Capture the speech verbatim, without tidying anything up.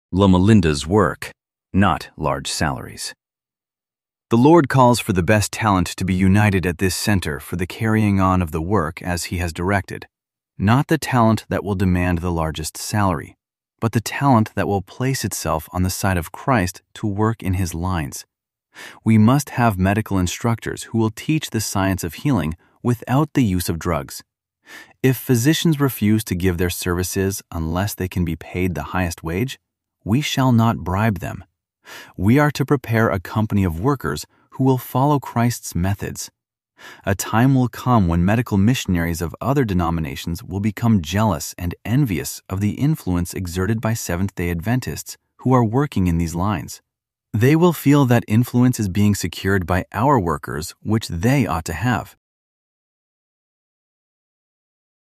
Loma Linda's work, not large salaries. The Lord calls for the best talent to be united at this center for the carrying on of the work as He has directed, not the talent that will demand the largest salary, but the talent that will place itself on the side of Christ to work in His lines. We must have medical instructors who will teach the science of healing without the use of drugs. If physicians refuse to give their services unless they can be paid the highest wage, we shall not bribe them. We are to prepare a company of workers who will follow Christ's methods. A time will come when medical missionaries of other denominations will become jealous and envious of the influence exerted by Seventh-day Adventists who are working in these lines. They will feel that influence is being secured by our workers, which they ought to have.